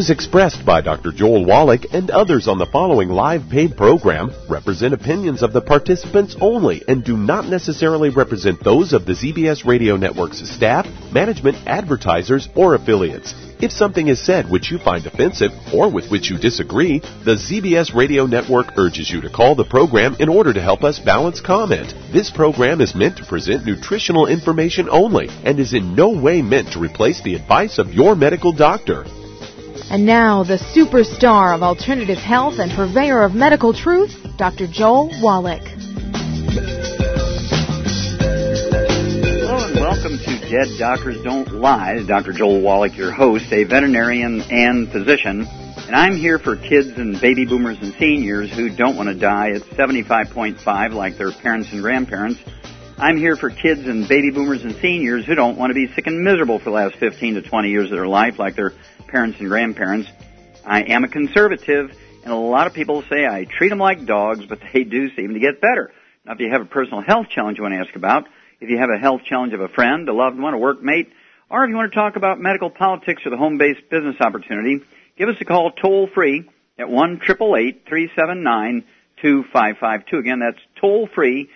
views expressed by Dr. Joel Wallach and others on the following live paid program represent opinions of the participants only and do not necessarily represent those of the ZBS Radio Network's staff, management, advertisers, or affiliates. If something is said which you find offensive or with which you disagree, the ZBS Radio Network urges you to call the program in order to help us balance comment. This program is meant to present nutritional information only and is in no way meant to replace the advice of your medical doctor. And now, the superstar of alternative health and purveyor of medical truth, Dr. Joel Wallach. Hello and welcome to Dead Doctors Don't Lie. Dr. Joel Wallach, your host, a veterinarian and physician. And I'm here for kids and baby boomers and seniors who don't want to die at 75.5 like their parents and grandparents. I'm here for kids and baby boomers and seniors who don't want to be sick and miserable for the last 15 to 20 years of their life like their parents and grandparents. I am a conservative, and a lot of people say I treat them like dogs, but they do seem to get better. Now, if you have a personal health challenge you want to ask about, if you have a health challenge of a friend, a loved one, a workmate, or if you want to talk about medical politics or the home-based business opportunity, give us a call toll-free at 1-888-379-2552. Again, that's toll-free,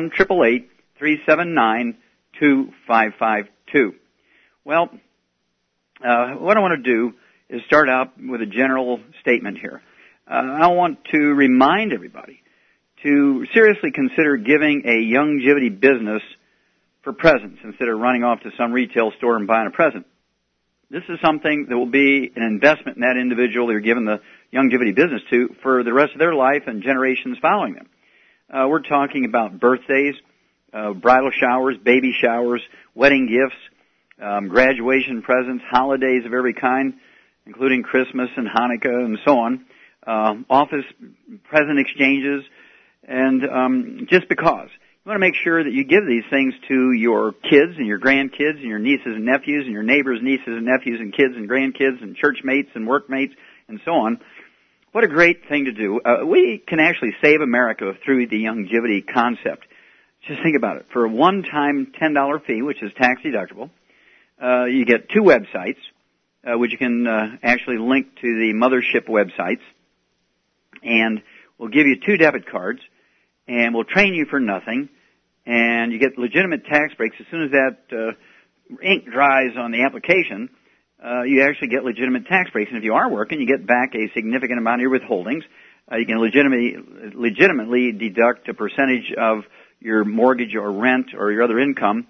1-888-379-2552. Well, what I want to do is start out with a general statement here. I want to remind everybody to seriously consider giving a longevity business for presents instead of running off to some retail store and buying a present. This is something that will be an investment in that individual they're giving the longevity business to for the rest of their life and generations following them. We're talking about birthdays, bridal showers, baby showers, wedding gifts, graduation presents, holidays of every kind, including Christmas and Hanukkah and so on, office present exchanges, and just because. You want to make sure that you give these things to your kids and your grandkids and your nieces and nephews and your neighbors' nieces and nephews and kids and grandkids and church mates and workmates and so on. What a great thing to do. We can actually save America through the longevity concept. Just think about it. For a one-time $10 fee, which is tax deductible, you get 2 websites, which you can actually link to the mothership websites, and we'll give you 2 debit cards, and we'll train you for nothing, and you get legitimate tax breaks. As soon as that ink dries on the application, you actually get legitimate tax breaks. And if you are working, you get back a significant amount of your withholdings. You can legitimately deduct a percentage of your mortgage or rent or your other income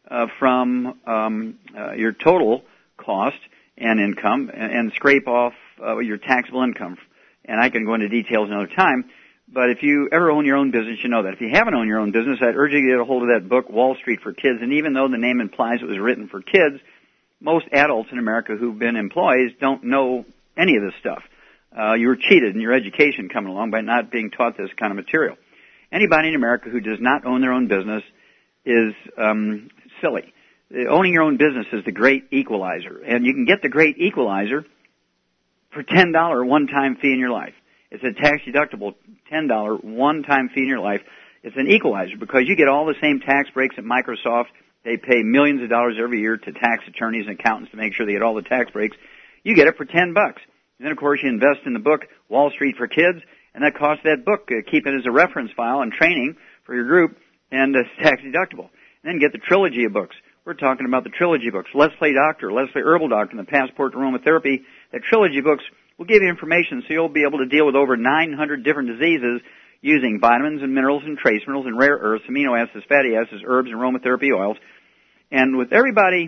from your total cost and income and scrape off your taxable income. And I can go into details another time. But if you ever own your own business, you know that. If you haven't owned your own business, I'd urge you to get a hold of that book, Wall Street for Kids. And even though the name implies it was written for kids, most adults in America who've been employees don't know any of this stuff. You were cheated in your education coming along by not being taught this kind of material. Anybody in America who does not own their own business is silly. Owning your own business is the great equalizer. And you can get the great equalizer for $10 one-time fee in your life. It's a tax-deductible $10 one-time fee in your life. It's an equalizer because you get all the same tax breaks at Microsoft. They pay millions of dollars every year to tax attorneys and accountants to make sure they get all the tax breaks. You get it for $10. And then, of course, you invest in the book Wall Street for Kids, and that costs that book. Keep it as a reference file and training for your group, and it's tax-deductible. And then get the trilogy of books. We're talking about the trilogy books. Let's Play Doctor, Let's Play Herbal Doctor, and the Passport to Aromatherapy. That trilogy of books will give you information so you'll be able to deal with over 900 different diseases using vitamins and minerals and trace minerals and rare earths, amino acids, fatty acids, herbs, and aromatherapy oils. And with everybody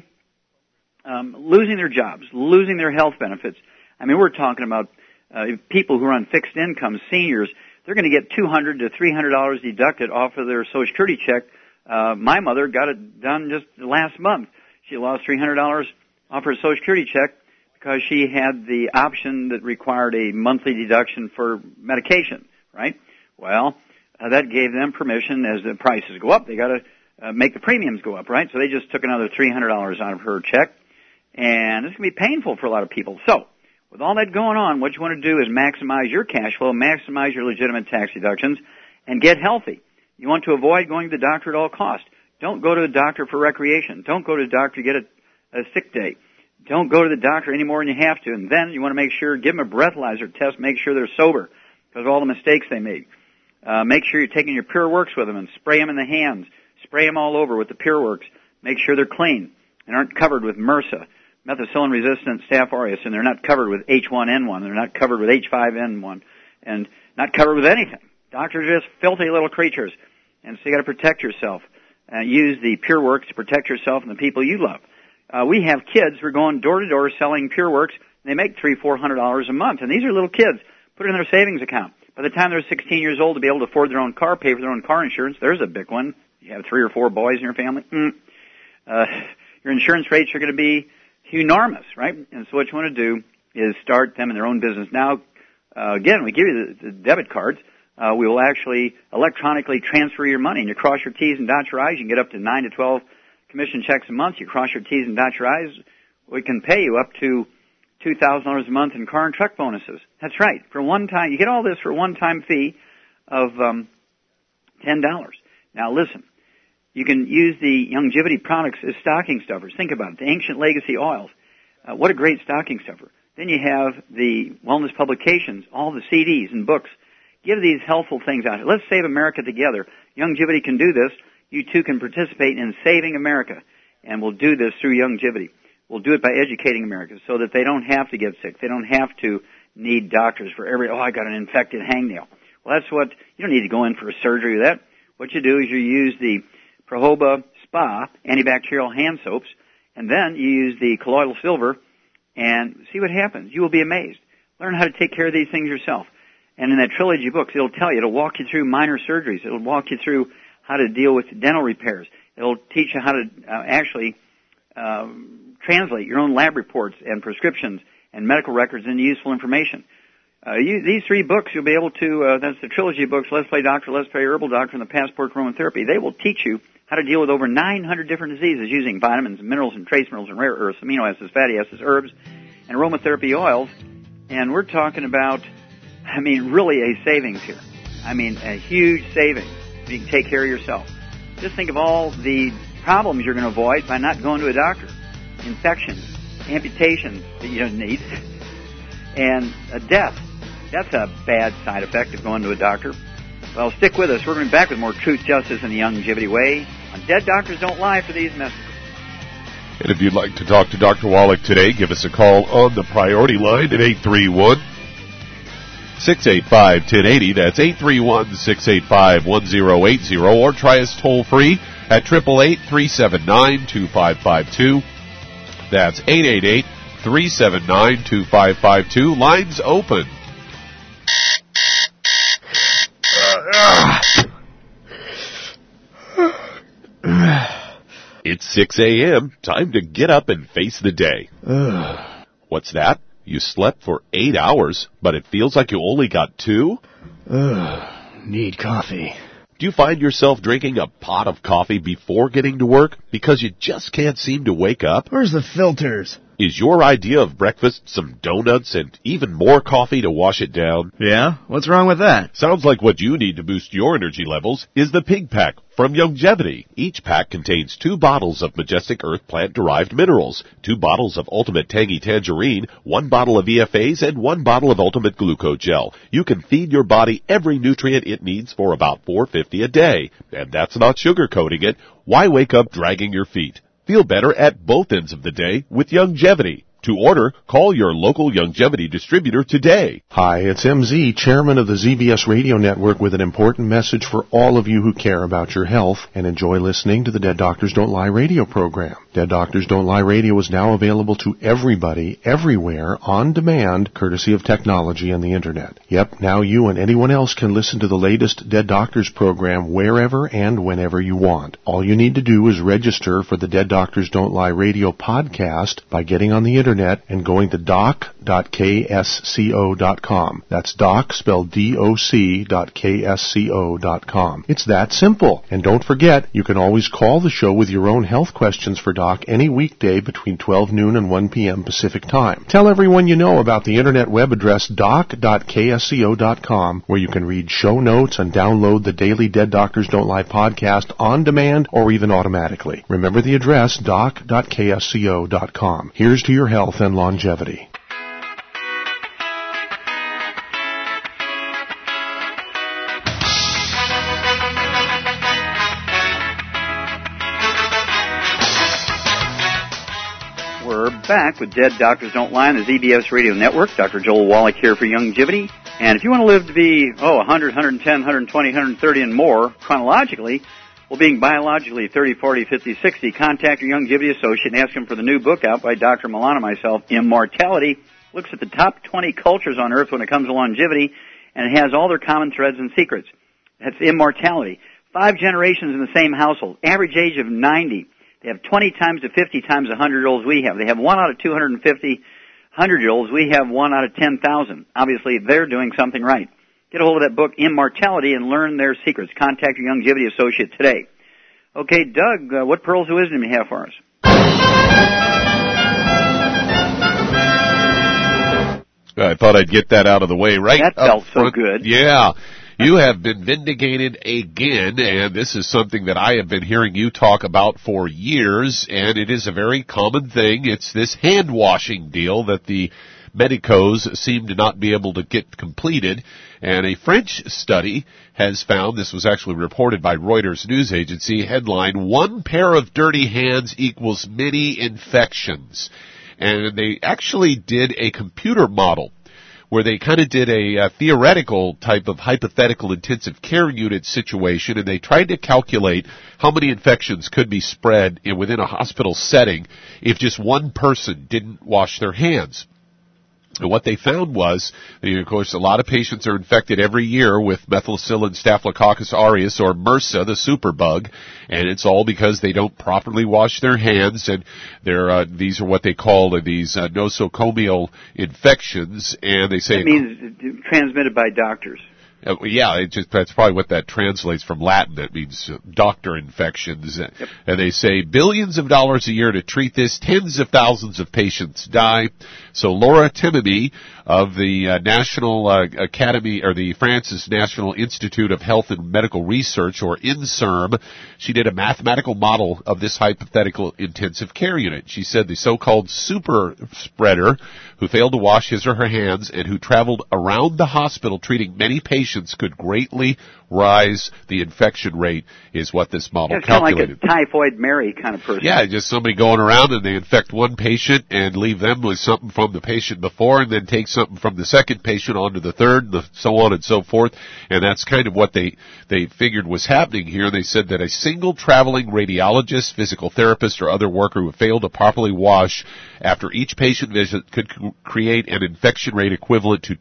losing their jobs, losing their health benefits, I mean, we're talking about people who are on fixed incomes, seniors, they're going to get $200 to $300 deducted off of their Social Security check. My mother got it done just last month. She lost $300 off her Social Security check because she had the option that required a monthly deduction for medication, right? Well, that gave them permission as the prices go up. They got to make the premiums go up, right? So they just took another $300 out of her check, and it's going to be painful for a lot of people. So, with all that going on, what you want to do is maximize your cash flow, maximize your legitimate tax deductions, and get healthy. You want to avoid going to the doctor at all costs. Don't go to the doctor for recreation. Don't go to the doctor to get a sick day. Don't go to the doctor any more than you have to. And then you want to make sure, give them a breathalyzer test, make sure they're sober because of all the mistakes they made. Make sure you're taking your Pure Works with them and spray them in the hands. Spray them all over with the Pure Works. Make sure they're clean and aren't covered with MRSA, methicillin-resistant Staph aureus, and they're not covered with H1N1. They're not covered with H5N1 and not covered with anything. Doctors are just filthy little creatures. And so you got to protect yourself. Use the Pure Works to protect yourself and the people you love. We have kids who are going door to door selling Pure Works, and they make $300-400 a month. And these are little kids. Put it in their savings account. By the time they're 16 years old to be able to afford their own car, pay for their own car insurance, there's a big one. You have 3 or 4 boys in your family. Your insurance rates are going to be enormous, right? And so what you want to do is start them in their own business. Now, again, we give you the debit cards. We will actually electronically transfer your money, and you cross your T's and dot your I's. You can get up to 9 to 12 commission checks a month. You cross your T's and dot your I's. We can pay you up to $2,000 a month in car and truck bonuses. That's right. For one time, you get all this for a one-time fee of $10. Now, listen. You can use the Youngevity products as stocking stuffers. Think about it. The Ancient Legacy oils. What a great stocking stuffer. Then you have the wellness publications, all the CDs and books. Give these helpful things out. Let's save America together. Youngevity can do this. You too can participate in saving America. And we'll do this through Youngevity. We'll do it by educating America so that they don't have to get sick. They don't have to need doctors for every, I got an infected hangnail. Well, that's what, you don't need to go in for a surgery or that. What you do is you use the Prohoba Spa antibacterial hand soaps, and then you use the colloidal silver and see what happens. You will be amazed. Learn how to take care of these things yourself. And in that trilogy books, it'll tell you, it'll walk you through minor surgeries. It'll walk you through how to deal with dental repairs. It'll teach you how to actually translate your own lab reports and prescriptions and medical records into useful information. These 3 books, you'll be able to, that's the trilogy books, Let's Play Doctor, Let's Play Herbal Doctor, and the Passport Aromatherapy. They will teach you how to deal with over 900 different diseases using vitamins, minerals, and trace minerals, and rare earths, amino acids, fatty acids, herbs, and aromatherapy oils. And we're talking about, really a savings here. A huge savings if you can take care of yourself. Just think of all the problems you're going to avoid by not going to a doctor. Infections, amputations that you don't need, and a death. That's a bad side effect of going to a doctor. Well, stick with us. We're going to be back with more Truth, Justice, and the Youngevity Way on Dead Doctors Don't Lie for these messages. And if you'd like to talk to Dr. Wallach today, give us a call on the priority line at 831-685-1080. That's 831-685-1080. Or try us toll-free at 888-379-2552. That's 888-379-2552. Lines open. It's 6 a.m. Time to get up and face the day. What's that? You slept for 8 hours, but it feels like you only got 2? Need coffee. Do you find yourself drinking a pot of coffee before getting to work because you just can't seem to wake up? Where's the filters? Is your idea of breakfast some donuts and even more coffee to wash it down? Yeah? What's wrong with that? Sounds like what you need to boost your energy levels is the Pig Pack from Youngevity. Each pack contains 2 bottles of Majestic Earth plant-derived minerals, 2 bottles of Ultimate Tangy Tangerine, 1 bottle of EFAs, and 1 bottle of Ultimate Glucogel. You can feed your body every nutrient it needs for about $4.50 a day. And that's not sugarcoating it. Why wake up dragging your feet? Feel better at both ends of the day with Youngevity. To order, call your local Youngevity distributor today. Hi, it's MZ, chairman of the ZBS Radio Network, with an important message for all of you who care about your health and enjoy listening to the Dead Doctors Don't Lie radio program. Dead Doctors Don't Lie radio is now available to everybody, everywhere, on demand, courtesy of technology and the Internet. Yep, now you and anyone else can listen to the latest Dead Doctors program wherever and whenever you want. All you need to do is register for the Dead Doctors Don't Lie radio podcast by getting on the Internet and going to doc.ksco.com. That's doc, spelled doc.ksco.com. It's that simple. And don't forget, you can always call the show with your own health questions for Dr. Doc any weekday between 12 noon and 1 p.m. Pacific Time. Tell everyone you know about the internet web address doc.ksco.com, where you can read show notes and download the daily Dead Doctors Don't Lie podcast on demand or even automatically. Remember the address doc.ksco.com. Here's to your health and longevity. Back with Dead Doctors Don't Lie on the ZBS Radio Network. Dr. Joel Wallach here for Longevity. And if you want to live to be, 100, 110, 120, 130 and more chronologically, well, being biologically 30, 40, 50, 60, contact your Longevity associate and ask him for the new book out by Dr. Milan and myself, Immortality. Looks at the top 20 cultures on Earth when it comes to longevity, and it has all their common threads and secrets. That's Immortality. 5 generations in the same household. Average age of 90. They have 20 times to 50 times the 100-year-olds we have. They have 1 out of 250 100-year-olds. We have 1 out of 10,000. Obviously, they're doing something right. Get a hold of that book, Immortality, and learn their secrets. Contact your Longevity associate today. Okay, Doug, what pearls of wisdom do you have for us? I thought I'd get that out of the way right That felt up front. So good. Yeah. You have been vindicated again, and this is something that I have been hearing you talk about for years, and it is a very common thing. It's this hand-washing deal that the medicos seem to not be able to get completed, and a French study has found, this was actually reported by Reuters news agency, headline, 1 pair of dirty hands equals many infections. And they actually did a computer model where they kind of did a theoretical type of hypothetical intensive care unit situation, and they tried to calculate how many infections could be spread within a hospital setting if just one person didn't wash their hands. And what they found was, of course, a lot of patients are infected every year with methicillin Staphylococcus aureus, or MRSA, the superbug, and it's all because they don't properly wash their hands, and these are what they call these nosocomial infections, and they say... That means transmitted by doctors. Yeah, that's probably what that translates from Latin. That means doctor infections. Yep. And they say billions of dollars a year to treat this. Tens of thousands of patients die. So Laura Timemy of the National Academy, or the France's National Institute of Health and Medical Research, or INSERM, she did a mathematical model of this hypothetical intensive care unit. She said the so-called super spreader who failed to wash his or her hands and who traveled around the hospital treating many patients could greatly rise the infection rate, is what this model calculated. Kind of like a typhoid Mary kind of person. Yeah, just somebody going around and they infect one patient and leave them with something from the patient before, and then take something from the second patient onto the third, and so on and so forth. And that's kind of what they figured was happening here. They said that a single traveling radiologist, physical therapist, or other worker who failed to properly wash after each patient visit could create an infection rate equivalent to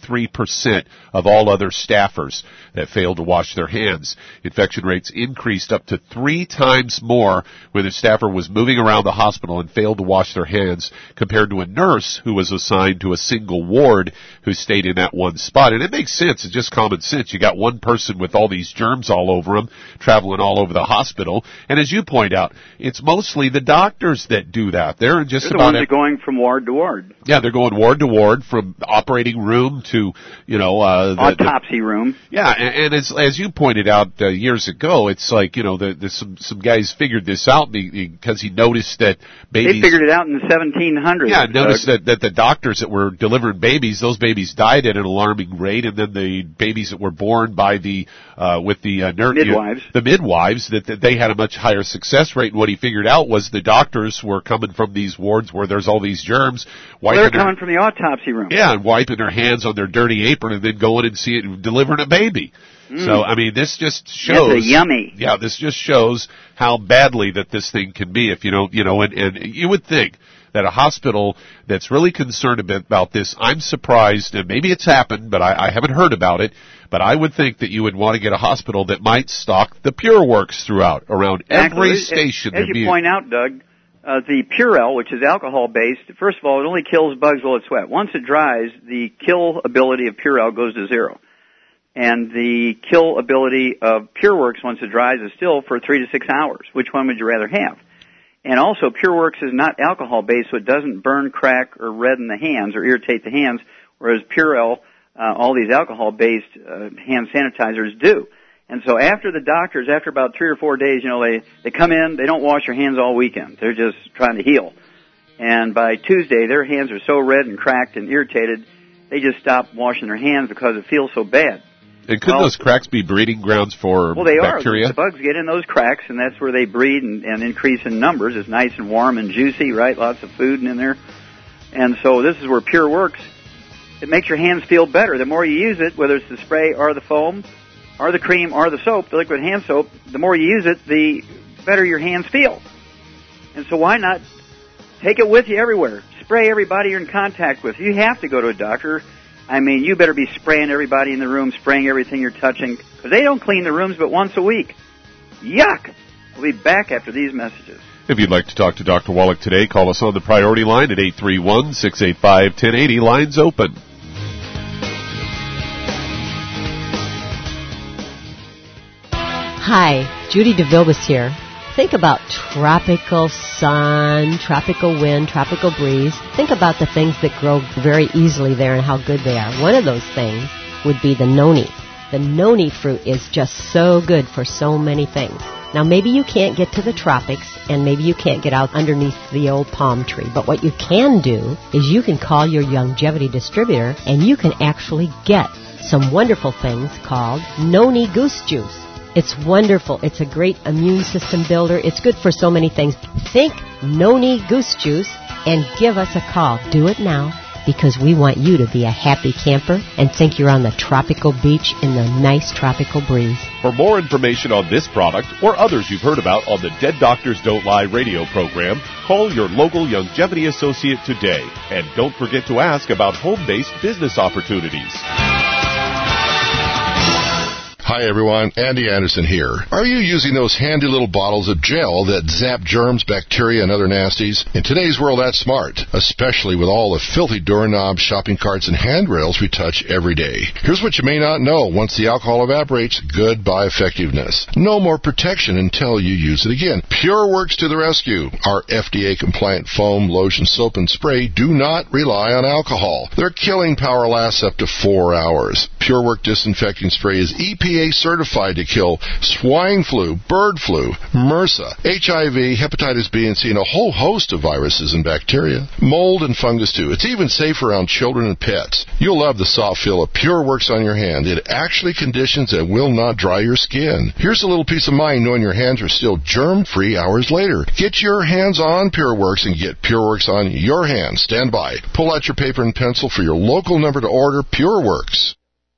23% of all other staffers that failed to wash their hands. Infection rates increased up to 3 times more when a staffer was moving around the hospital and failed to wash their hands compared to a nurse who was assigned to a single ward who stayed in that one spot. And it makes sense. It's just common sense. You got one person with all these germs all over them, traveling all over the hospital. And as you point out, it's mostly the doctors that do that. They're just the ones that are going from ward to ward. Yeah, they're going ward to ward, from operating room to, autopsy room. Yeah, and it's, as you pointed out years ago, it's like, some guys figured this out because he noticed that babies... They figured it out in the 1700s. Yeah, noticed that the doctors that were delivering babies, those babies died at an alarming rate, and then the babies that were born by midwives, the midwives, that they had a much higher success rate. And what he figured out was the doctors were coming from these wards where there's all these germs. They're coming from the autopsy room. Yeah, and wiping their hands on their dirty apron and then going and delivering a baby. So, I mean, this just shows... That's yummy. Yeah, this just shows how badly that this thing can be if you don't, and you would think that a hospital that's really concerned about this, I'm surprised, and maybe it's happened, but I haven't heard about it, but I would think that you would want to get a hospital that might stock the PureWorks throughout, around every station. As you point out, Doug, the Purell, which is alcohol-based, first of all, it only kills bugs while it's wet. Once it dries, the kill ability of Purell goes to 0. And the kill ability of PureWorks, once it dries, is still for 3 to 6 hours. Which one would you rather have? And also, PureWorks is not alcohol-based, so it doesn't burn, crack, or redden the hands or irritate the hands, whereas Purell, all these alcohol-based hand sanitizers do. And so after the doctors, after about 3 or 4 days, they come in, they don't wash their hands all weekend. They're just trying to heal. And by Tuesday, their hands are so red and cracked and irritated, they just stop washing their hands because it feels so bad. And could those cracks be breeding grounds for they bacteria? Are. The bugs get in those cracks, and that's where they breed and increase in numbers. It's nice and warm and juicy, right? Lots of food in there. And so this is where Pure works. It makes your hands feel better. The more you use it, whether it's the spray or the foam or the cream or the soap, the liquid hand soap, the more you use it, the better your hands feel. And so why not take it with you everywhere? Spray everybody you're in contact with. You have to go to a doctor. I mean, you better be spraying everybody in the room, spraying everything you're touching, because they don't clean the rooms but once a week. Yuck! We'll be back after these messages. If you'd like to talk to Dr. Wallach today, call us on the priority line at 831-685-1080. Lines open. Hi, Judy DeVilbiss here. Think about tropical sun, tropical wind, tropical breeze. Think about the things that grow very easily there and how good they are. One of those things would be the noni. The noni fruit is just so good for so many things. Now, maybe you can't get to the tropics, and maybe you can't get out underneath the old palm tree. But what you can do is you can call your Youngevity distributor, and you can actually get some wonderful things called noni goose juice. It's wonderful. It's a great immune system builder. It's good for so many things. Think noni goose juice and give us a call. Do it now, because we want you to be a happy camper and think you're on the tropical beach in the nice tropical breeze. For more information on this product or others you've heard about on the Dead Doctors Don't Lie radio program, call your local Youngevity associate today. And don't forget to ask about home-based business opportunities. Hi everyone, Andy Anderson here. Are you using those handy little bottles of gel that zap germs, bacteria, and other nasties? In today's world, that's smart, especially with all the filthy doorknobs, shopping carts, and handrails we touch every day. Here's what you may not know. Once the alcohol evaporates, goodbye effectiveness. No more protection until you use it again. PureWorks to the rescue. Our FDA-compliant foam, lotion, soap, and spray do not rely on alcohol. Their killing power lasts up to 4 hours. PureWorks disinfecting spray is EPA certified to kill swine flu, bird flu, MRSA, HIV, hepatitis B and C, and a whole host of viruses and bacteria. Mold and fungus too. It's even safe around children and pets. You'll love the soft feel of PureWorks on your hand. It actually conditions and will not dry your skin. Here's a little peace of mind knowing your hands are still germ-free hours later. Get your hands on PureWorks and get PureWorks on your hands. Stand by. Pull out your paper and pencil for your local number to order PureWorks.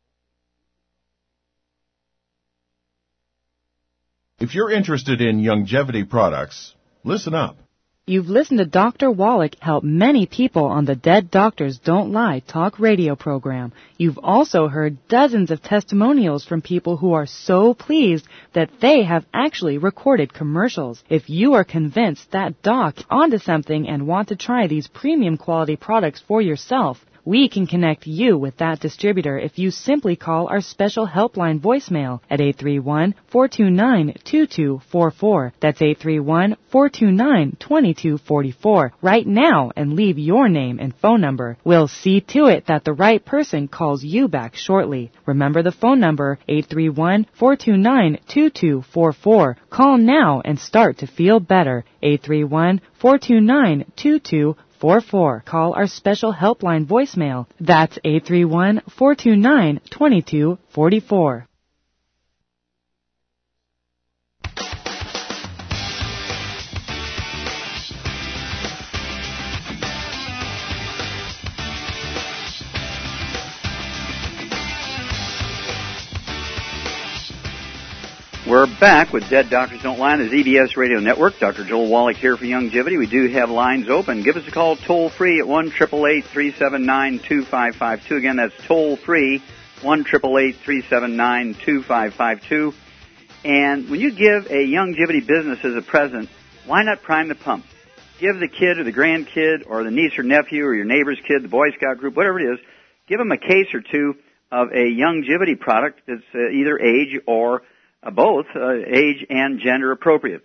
If you're interested in Youngevity products, listen up. You've listened to Dr. Wallach help many people on the Dead Doctors Don't Lie talk radio program. You've also heard dozens of testimonials from people who are so pleased that they have actually recorded commercials. If you are convinced that Doc onto something and want to try these premium quality products for yourself, we can connect you with that distributor if you simply call our special helpline voicemail at 831-429-2244. That's 831-429-2244 right now and leave your name and phone number. We'll see to it that the right person calls you back shortly. Remember the phone number, 831-429-2244. Call now and start to feel better. 831-429-2244. Call our special helpline voicemail. That's 831-429-2244. We're back with Dead Doctors Don't Lie on the ZBS Radio Network. Dr. Joel Wallach here for Youngevity. We do have lines open. Give us a call toll-free at 1-888-379-2552. Again, that's toll-free, 1-888-379-2552. And when you give a Youngevity business as a present, why not prime the pump? Give the kid or the grandkid or the niece or nephew or your neighbor's kid, the Boy Scout group, whatever it is, give them a case or two of a Youngevity product that's either age or both age and gender appropriate.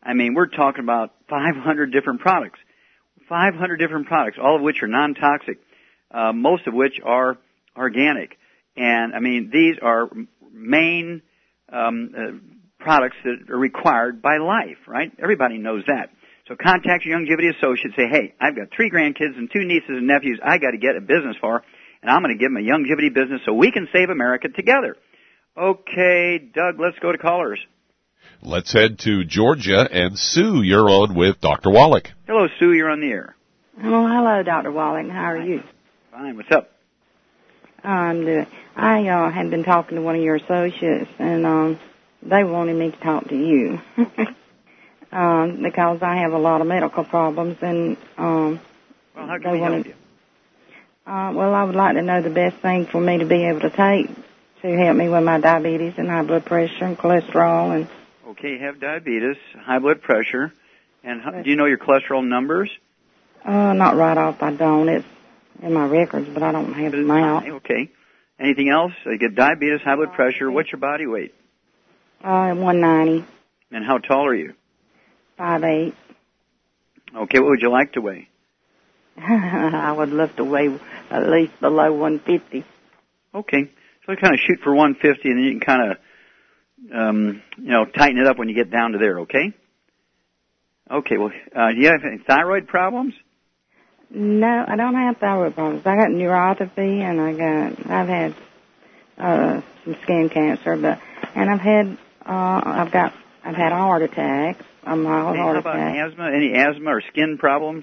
I mean, we're talking about 500 different products. 500 different products, all of which are non-toxic, most of which are organic. And, I mean, these are main products that are required by life, right? Everybody knows that. So contact your Youngevity associate. Say, hey, I've got 3 grandkids and 2 nieces and nephews I got to get a business for, and I'm going to give them a Youngevity business so we can save America together. Okay, Doug, let's go to callers. Let's head to Georgia, and Sue, you're on with Dr. Wallach. Hello, Sue, you're on the air. Oh, hello, Dr. Wallach. How are you? Fine, what's up? I'm doing. I had been talking to one of your associates, and they wanted me to talk to you. Because I have a lot of medical problems, and well, how can we help you? Well, I would like to know the best thing for me to be able to take to help me with my diabetes and high blood pressure and cholesterol. And okay, you have diabetes, high blood pressure, and do you know your cholesterol numbers? Not right off. I don't. It's in my records, but I don't have them out. Okay. Anything else? You get diabetes, high blood pressure. What's your body weight? 190. And how tall are you? 5'8". Okay, what would you like to weigh? I would love to weigh at least below 150. Okay, so kind of shoot for 150, and then you can kind of, tighten it up when you get down to there. Okay. Okay. Well, do you have any thyroid problems? No, I don't have thyroid problems. I got neuropathy, and I've had some skin cancer, and I've had a heart attack. A mild heart attack. How about asthma? Any asthma or skin problems?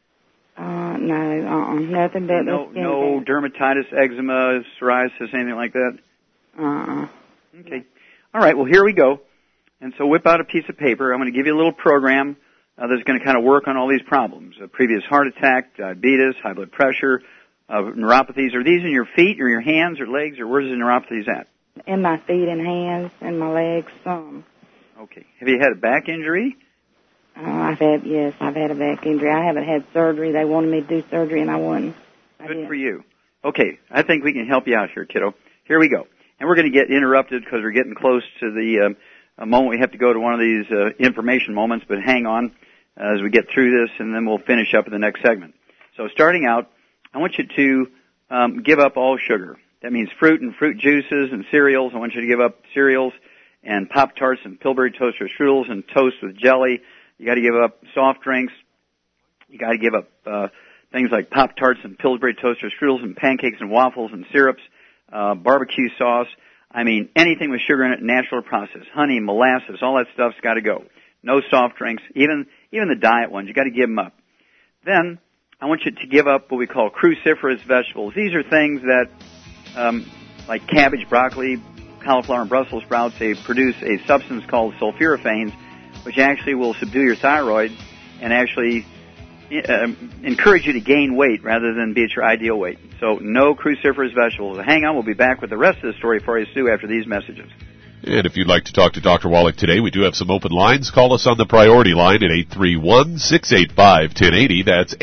No, nothing but no dermatitis, eczema, psoriasis, anything like that? Okay. All right, well, here we go. And so whip out a piece of paper. I'm going to give you a little program that's going to kind of work on all these problems. A previous heart attack, diabetes, high blood pressure, neuropathies. Are these in your feet or your hands or legs, or where's the neuropathies at? In my feet and hands and my legs, Okay. Have you had a back injury? I've had a back injury. I haven't had surgery. They wanted me to do surgery, and I wouldn't. Good for you. Okay, I think we can help you out here, kiddo. Here we go. And we're going to get interrupted because we're getting close to the moment we have to go to one of these information moments, but hang on as we get through this, and then we'll finish up in the next segment. So starting out, I want you to give up all sugar. That means fruit and fruit juices and cereals. I want you to give up cereals and Pop-Tarts and Pillsbury toaster strudels and toast with jelly. You got to give up soft drinks. You got to give up things like Pop-Tarts and Pillsbury toaster strudels and pancakes and waffles and syrups, barbecue sauce. I mean, anything with sugar in it, natural or processed. Honey, molasses, all that stuff's got to go. No soft drinks, even the diet ones. You got to give them up. Then I want you to give up what we call cruciferous vegetables. These are things that, like cabbage, broccoli, cauliflower, and Brussels sprouts. They produce a substance called sulforaphanes, which actually will subdue your thyroid and actually encourage you to gain weight rather than be at your ideal weight. So no cruciferous vegetables. Hang on, we'll be back with the rest of the story for you, Sue, after these messages. And if you'd like to talk to Dr. Wallach today, we do have some open lines. Call us on the priority line at 831-685-1080. That's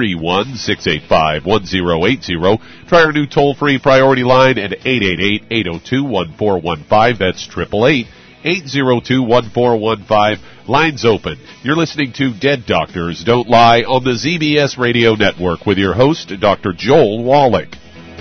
831-685-1080. Try our new toll-free priority line at 888-802-1415. That's 888-802-1415. Lines open. You're listening to Dead Doctors Don't Lie on the ZBS Radio Network with your host, Dr. Joel Wallach.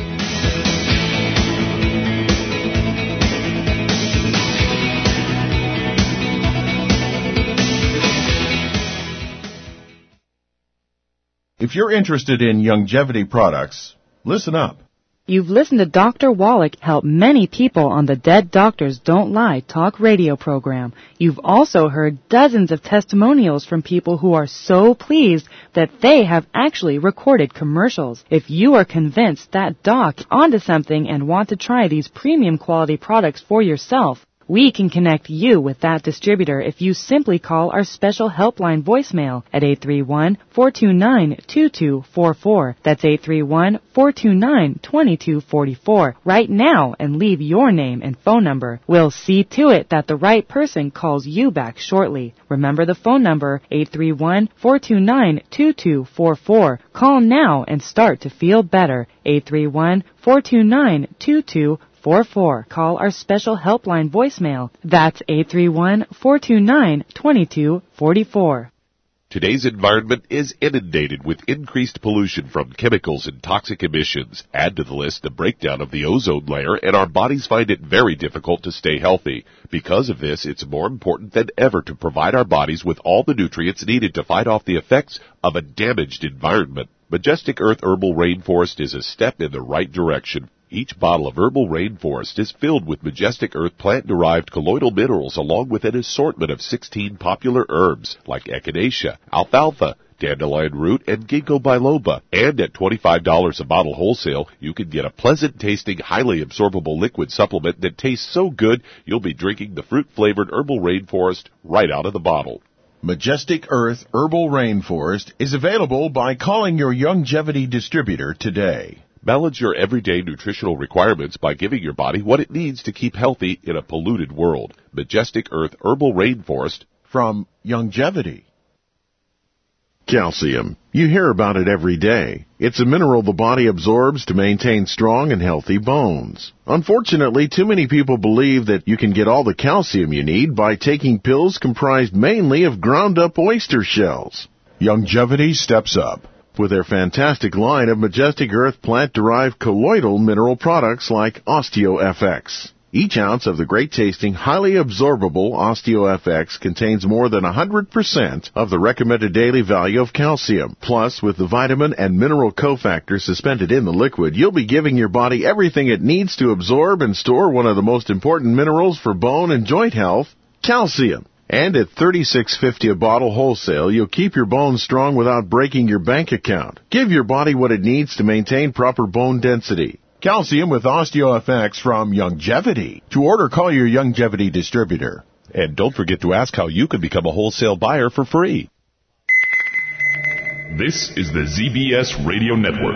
If you're interested in Youngevity products, listen up. You've listened to Dr. Wallach help many people on the Dead Doctors Don't Lie talk radio program. You've also heard dozens of testimonials from people who are so pleased that they have actually recorded commercials. If you are convinced that doc is onto something and want to try these premium quality products for yourself, we can connect you with that distributor if you simply call our special helpline voicemail at 831-429-2244. That's 831-429-2244 right now and leave your name and phone number. We'll see to it that the right person calls you back shortly. Remember the phone number, 831-429-2244. Call now and start to feel better. 831-429-2244. 2244. Call our special helpline voicemail. That's 831-429-2244. Today's environment is inundated with increased pollution from chemicals and toxic emissions. Add to the list the breakdown of the ozone layer, and our bodies find it very difficult to stay healthy. Because of this, it's more important than ever to provide our bodies with all the nutrients needed to fight off the effects of a damaged environment. Majestic Earth Herbal Rainforest is a step in the right direction. Each bottle of Herbal Rainforest is filled with Majestic Earth plant-derived colloidal minerals along with an assortment of 16 popular herbs like echinacea, alfalfa, dandelion root, and ginkgo biloba. And at $25 a bottle wholesale, you can get a pleasant-tasting, highly absorbable liquid supplement that tastes so good you'll be drinking the fruit-flavored Herbal Rainforest right out of the bottle. Majestic Earth Herbal Rainforest is available by calling your Youngevity distributor today. Balance your everyday nutritional requirements by giving your body what it needs to keep healthy in a polluted world. Majestic Earth Herbal Rainforest from Youngevity. Calcium. You hear about it every day. It's a mineral the body absorbs to maintain strong and healthy bones. Unfortunately, too many people believe that you can get all the calcium you need by taking pills comprised mainly of ground-up oyster shells. Youngevity steps up with their fantastic line of Majestic Earth plant-derived colloidal mineral products like OsteoFX. Each ounce of the great-tasting, highly absorbable OsteoFX contains more than 100% of the recommended daily value of calcium. Plus, with the vitamin and mineral cofactors suspended in the liquid, you'll be giving your body everything it needs to absorb and store one of the most important minerals for bone and joint health, calcium. And at $36.50 a bottle wholesale, you'll keep your bones strong without breaking your bank account. Give your body what it needs to maintain proper bone density. Calcium with OsteoFX from Youngevity. To order, call your Youngevity distributor. And don't forget to ask how you can become a wholesale buyer for free. This is the ZBS Radio Network.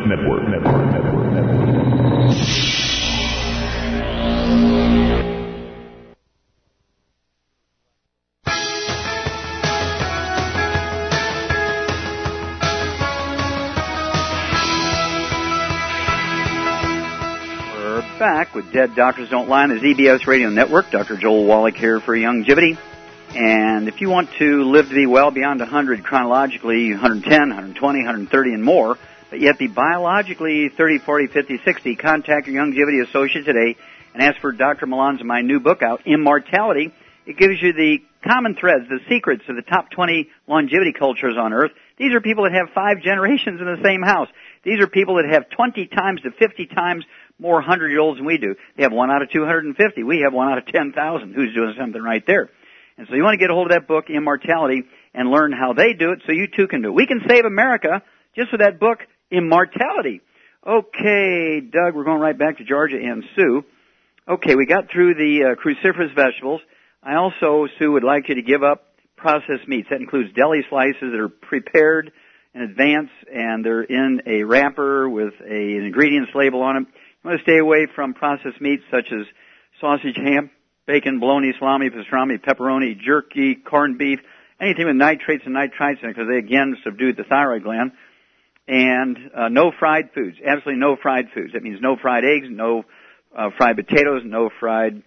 Back with Dead Doctors Don't Lie on the ZBS Radio Network. Dr. Joel Wallach here for Youngevity. And if you want to live to be well beyond 100 chronologically, 110, 120, 130 and more, but yet be biologically 30, 40, 50, 60, contact your Youngevity associate today and ask for Dr. Milan's my new book out, Immortality. It gives you the common threads, the secrets of the top 20 longevity cultures on Earth. These are people that have 5 generations in the same house. These are people that have 20 times to 50 times more 100-year-olds than we do. They have 1 out of 250. We have 1 out of 10,000. Who's doing something right there? And so you want to get a hold of that book, Immortality, and learn how they do it so you too can do it. We can save America just with that book, Immortality. Okay, Doug, we're going right back to Georgia and Sue. Okay, we got through the cruciferous vegetables. I also, Sue, would like you to give up processed meats. That includes deli slices that are prepared in advance, and they're in a wrapper with an ingredients label on them. You want to stay away from processed meats such as sausage, ham, bacon, bologna, salami, pastrami, pepperoni, jerky, corned beef, anything with nitrates and nitrites in it because they, again, subdue the thyroid gland. And no fried foods, absolutely no fried foods. That means no fried eggs, no fried potatoes, no fried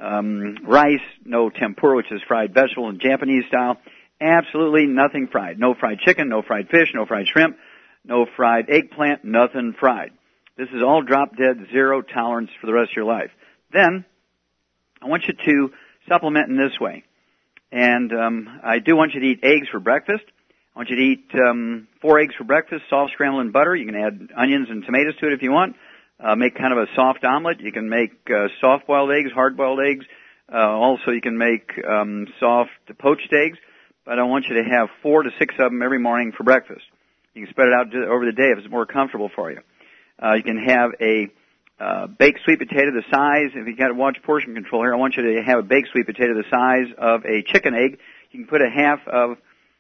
rice, no tempura, which is fried vegetable in Japanese style. Absolutely nothing fried. No fried chicken, no fried fish, no fried shrimp, no fried eggplant, nothing fried. This is all drop dead, zero tolerance for the rest of your life. Then, I want you to supplement in this way. And I do want you to eat eggs for breakfast. I want you to eat 4 eggs for breakfast, soft scrambled in butter. You can add onions and tomatoes to it if you want. Make kind of a soft omelet. You can make soft-boiled eggs, hard-boiled eggs. Also, you can make soft poached eggs. But I want you to have 4 to 6 of them every morning for breakfast. You can spread it out over the day if it's more comfortable for you. You can have a baked sweet potato the size, if you got to watch portion control here, I want you to have a baked sweet potato the size of a chicken egg. You can put a half of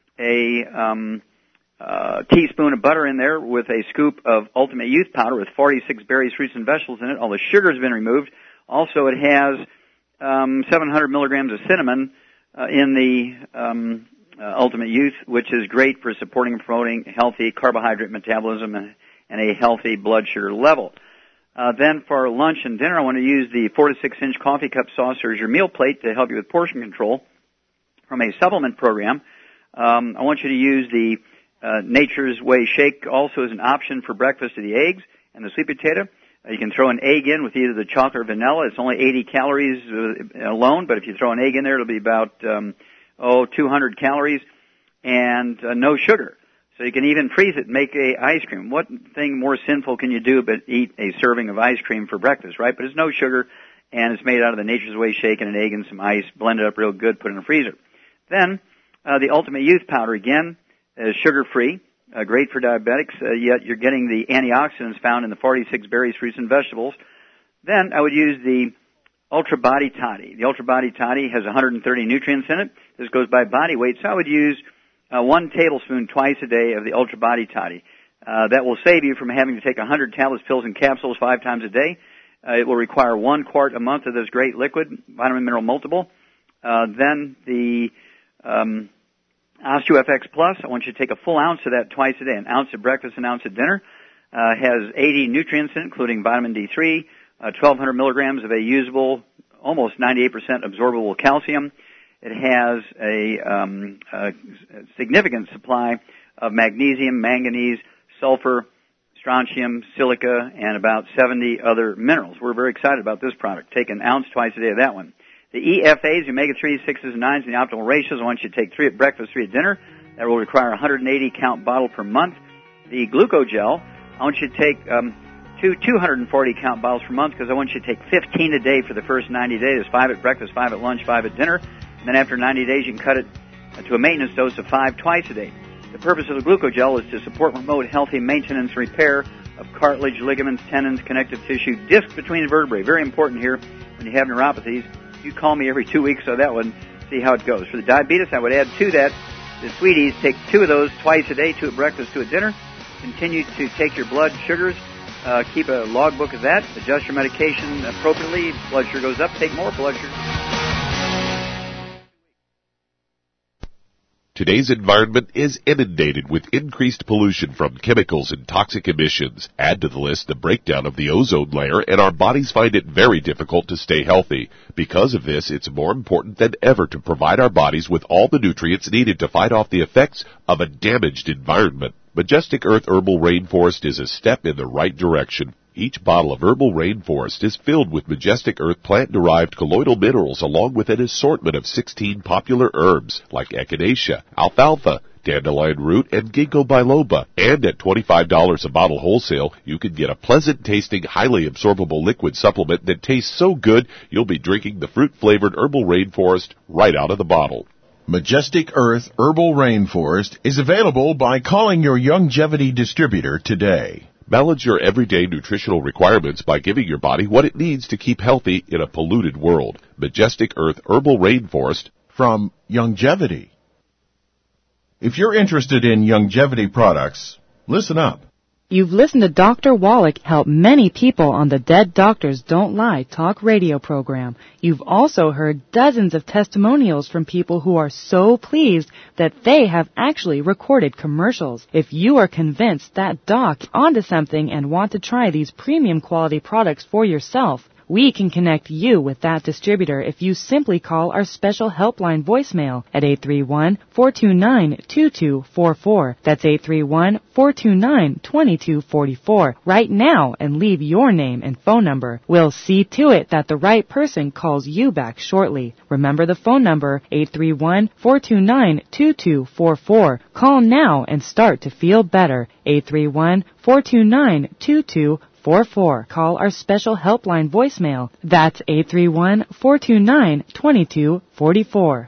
a teaspoon of butter in there with a scoop of Ultimate Youth powder with 46 berries, fruits, and vegetables in it. All the sugar has been removed. Also, it has 700 milligrams of cinnamon in the Ultimate Youth, which is great for supporting and promoting healthy carbohydrate metabolism and a healthy blood sugar level. Then for lunch and dinner, I want to use the 4 to 6 inch coffee cup saucer as your meal plate to help you with portion control. From a supplement program, I want you to use the Nature's Way shake also as an option for breakfast of the eggs and the sweet potato. You can throw an egg in with either the chocolate or vanilla. It's only 80 calories alone, but if you throw an egg in there, it'll be about 200 calories and no sugar. So you can even freeze it and make a ice cream. What thing more sinful can you do but eat a serving of ice cream for breakfast, right? But it's no sugar, and it's made out of the Nature's Way shake and an egg and some ice, blend it up real good, put it in the freezer. Then the Ultimate Youth Powder, again, is sugar-free, great for diabetics, yet you're getting the antioxidants found in the 46 berries, fruits, and vegetables. Then I would use the Ultra Body Toddy. The Ultra Body Toddy has 130 nutrients in it. This goes by body weight, so I would use 1 tablespoon twice a day of the Ultra Body Toddy. That will save you from having to take 100 tablets, pills, and capsules 5 times a day. It will require 1 quart a month of this great liquid, vitamin mineral multiple. Then the OsteoFX Plus, I want you to take a full ounce of that twice a day, an ounce at breakfast, an ounce at dinner. Has 80 nutrients in it, including vitamin D3, 1,200 milligrams of a usable, almost 98% absorbable calcium. It has a significant supply of magnesium, manganese, sulfur, strontium, silica, and about 70 other minerals. We're very excited about this product. Take an ounce twice a day of that one. The EFAs, omega-3s, 6s, and 9s in the optimal ratios, I want you to take 3 at breakfast, 3 at dinner. That will require a 180-count bottle per month. The Glucogel, I want you to take 2 240-count bottles per month because I want you to take 15 a day for the first 90 days. 5 at breakfast, 5 at lunch, 5 at dinner. And then after 90 days, you can cut it to a maintenance dose of 5 twice a day. The purpose of the Glucogel is to support remote healthy maintenance and repair of cartilage, ligaments, tendons, connective tissue, discs between the vertebrae. Very important here when you have neuropathies. You call me every 2 weeks on that one, see how it goes. For the diabetes, I would add to that the Sweeties. Take 2 of those twice a day, 2 at breakfast, 2 at dinner. Continue to take your blood sugars. Keep a logbook of that. Adjust your medication appropriately. Blood sugar goes up, take more blood sugar. Today's environment is inundated with increased pollution from chemicals and toxic emissions. Add to the list the breakdown of the ozone layer, and our bodies find it very difficult to stay healthy. Because of this, it's more important than ever to provide our bodies with all the nutrients needed to fight off the effects of a damaged environment. Majestic Earth Herbal Rainforest is a step in the right direction. Each bottle of Herbal Rainforest is filled with Majestic Earth plant-derived colloidal minerals along with an assortment of 16 popular herbs like echinacea, alfalfa, dandelion root, and ginkgo biloba. And at $25 a bottle wholesale, you can get a pleasant-tasting, highly absorbable liquid supplement that tastes so good you'll be drinking the fruit-flavored Herbal Rainforest right out of the bottle. Majestic Earth Herbal Rainforest is available by calling your Youngevity distributor today. Balance your everyday nutritional requirements by giving your body what it needs to keep healthy in a polluted world. Majestic Earth Herbal Rainforest from Youngevity. If you're interested in Youngevity products, listen up. You've listened to Dr. Wallach help many people on the Dead Doctors Don't Lie talk radio program. You've also heard dozens of testimonials from people who are so pleased that they have actually recorded commercials. If you are convinced that doc onto something and want to try these premium quality products for yourself, we can connect you with that distributor if you simply call our special helpline voicemail at 831-429-2244. That's 831-429-2244 right now and leave your name and phone number. We'll see to it that the right person calls you back shortly. Remember the phone number, 831-429-2244. Call now and start to feel better. 831-429-2244. Call our special helpline voicemail. That's 831-429-2244.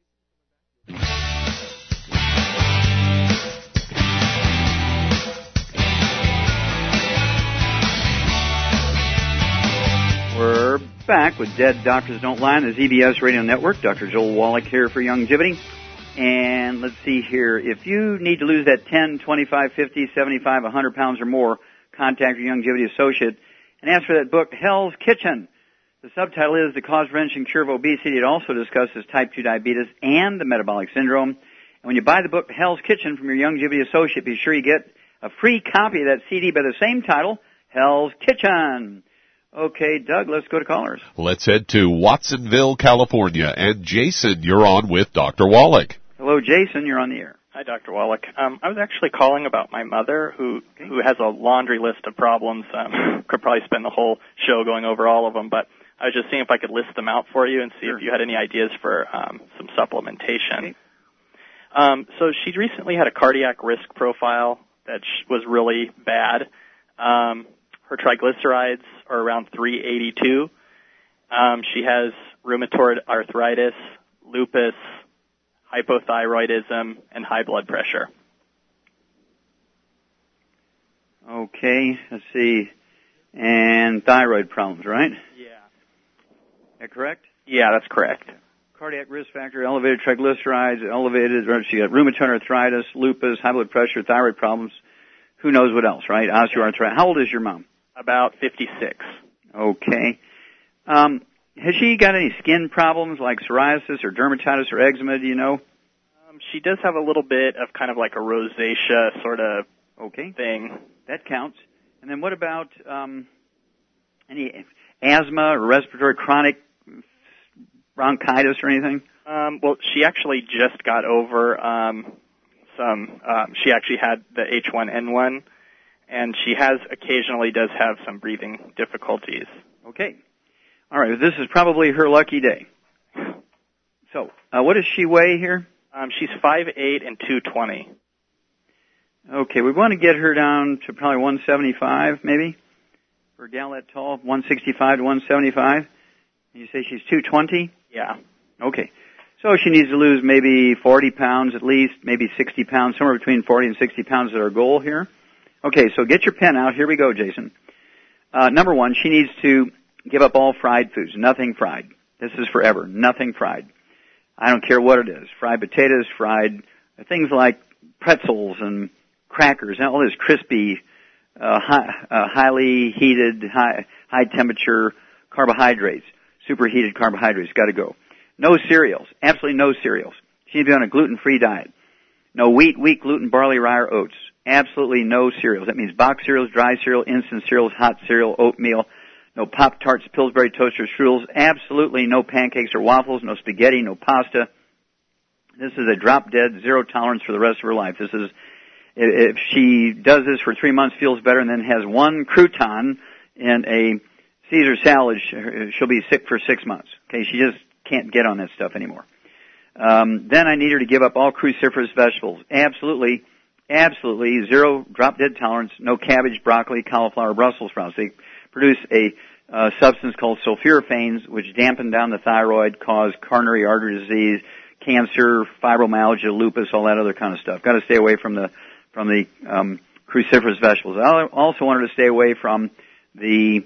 We're back with Dead Doctors Don't Lie on the ZBS Radio Network. Dr. Joel Wallach here for Youngevity. And let's see here. If you need to lose that 10, 25, 50, 75, 100 pounds or more, contact your Youngevity associate and ask for that book, Hell's Kitchen. The subtitle is The Cause, Prevention, Cure of Obesity. It also discusses type 2 diabetes and the metabolic syndrome. And when you buy the book, Hell's Kitchen, from your Youngevity associate, be sure you get a free copy of that CD by the same title, Hell's Kitchen. Okay, Doug, let's go to callers. Let's head to Watsonville, California. And Jason, you're on with Dr. Wallach. Hello, Jason. You're on the air. Hi, Dr. Wallach. I was actually calling about my mother who has a laundry list of problems. Could probably spend the whole show going over all of them, but I was just seeing if I could list them out for you and see if you had any ideas for some supplementation. Okay. So she recently had a cardiac risk profile that was really bad. Her triglycerides are around 382. She has rheumatoid arthritis, lupus, hypothyroidism, and high blood pressure. Okay, let's see. And thyroid problems, right? Yeah. Is that correct? Yeah, that's correct. Cardiac risk factor, elevated triglycerides, she got rheumatoid arthritis, lupus, high blood pressure, thyroid problems. Who knows what else, right? Osteoarthritis. How old is your mom? About 56. Okay. Has she got any skin problems like psoriasis or dermatitis or eczema, do you know? She does have a little bit of kind of like a rosacea sort of thing. That counts. And then what about any asthma or respiratory chronic bronchitis or anything? Well, she actually just got over she actually had the H1N1, and she occasionally does have some breathing difficulties. Okay. All right, this is probably her lucky day. So, what does she weigh here? She's 5'8" and 220. Okay, we want to get her down to probably 175, maybe, for a gal that tall, 165 to 175. You say she's 220? Yeah. Okay. So she needs to lose maybe 40 pounds at least, maybe 60 pounds, somewhere between 40 and 60 pounds is our goal here. Okay, so get your pen out. Here we go, Jason. Number one, she needs to give up all fried foods. Nothing fried. This is forever. Nothing fried. I don't care what it is. Fried potatoes, fried things like pretzels and crackers, and all this crispy, highly heated, high temperature carbohydrates, superheated carbohydrates. Got to go. No cereals. Absolutely no cereals. She needs to be on a gluten-free diet. No wheat, gluten, barley, rye, or oats. Absolutely no cereals. That means box cereals, dry cereal, instant cereals, hot cereal, oatmeal. No Pop-Tarts, Pillsbury toasters, strudels. Absolutely no pancakes or waffles, no spaghetti, no pasta. This is a drop-dead, zero tolerance for the rest of her life. This is, if she does this for 3 months, feels better, and then has one crouton in a Caesar salad, she'll be sick for 6 months. Okay, she just can't get on that stuff anymore. Then I need her to give up all cruciferous vegetables. Absolutely zero drop-dead tolerance, no cabbage, broccoli, cauliflower, Brussels sprouts. They produce a substance called sulforaphanes, which dampen down the thyroid, cause coronary artery disease, cancer, fibromyalgia, lupus, all that other kind of stuff. Got to stay away from the cruciferous vegetables. I also want her to stay away from the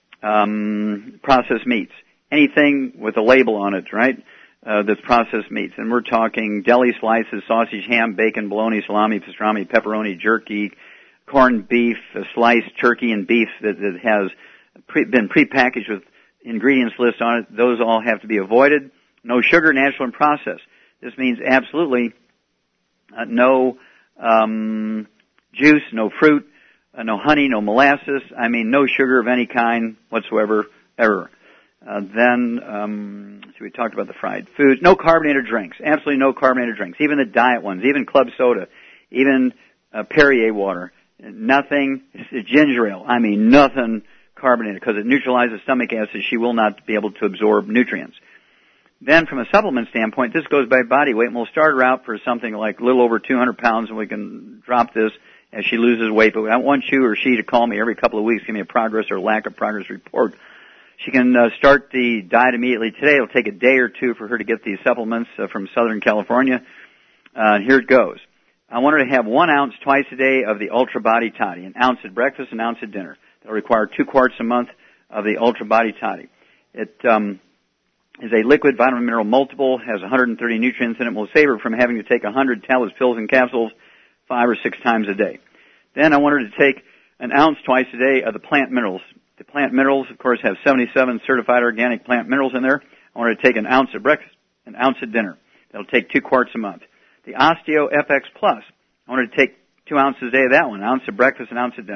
processed meats. Anything with a label on it, right? That's processed meats. And we're talking deli slices, sausage, ham, bacon, bologna, salami, pastrami, pepperoni, jerky, corned beef, sliced turkey and beef that has been prepackaged with ingredients list on it. Those all have to be avoided. No sugar, natural and processed. This means absolutely no juice, no fruit, no honey, no molasses. I mean, no sugar of any kind whatsoever, ever. So we talked about the fried foods. No carbonated drinks. Absolutely no carbonated drinks. Even the diet ones, even club soda, even Perrier water. Nothing, ginger ale. I mean, nothing carbonated because it neutralizes stomach acid. She will not be able to absorb nutrients. Then from a supplement standpoint, this goes by body weight, and we'll start her out for something like a little over 200 pounds, and we can drop this as she loses weight. But I want you or she to call me every couple of weeks, give me a progress or lack of progress report. She can start the diet immediately today. It'll take a day or two for her to get these supplements from Southern California. Here it goes. I want her to have 1 ounce twice a day of the Ultra Body Toddy, an ounce at breakfast, an ounce at dinner. That'll require 2 quarts a month of the Ultra Body Toddy. It is a liquid vitamin mineral multiple, has 130 nutrients in it, will save her from having to take 100 tablets, pills, and capsules 5 or 6 times a day. Then I want her to take an ounce twice a day of the plant minerals. The plant minerals, of course, have 77 certified organic plant minerals in there. I want her to take an ounce at breakfast, an ounce at dinner. That'll take 2 quarts a month. The Osteo FX Plus, I want her to take 2 ounces a day of that one, an ounce at breakfast, an ounce at dinner.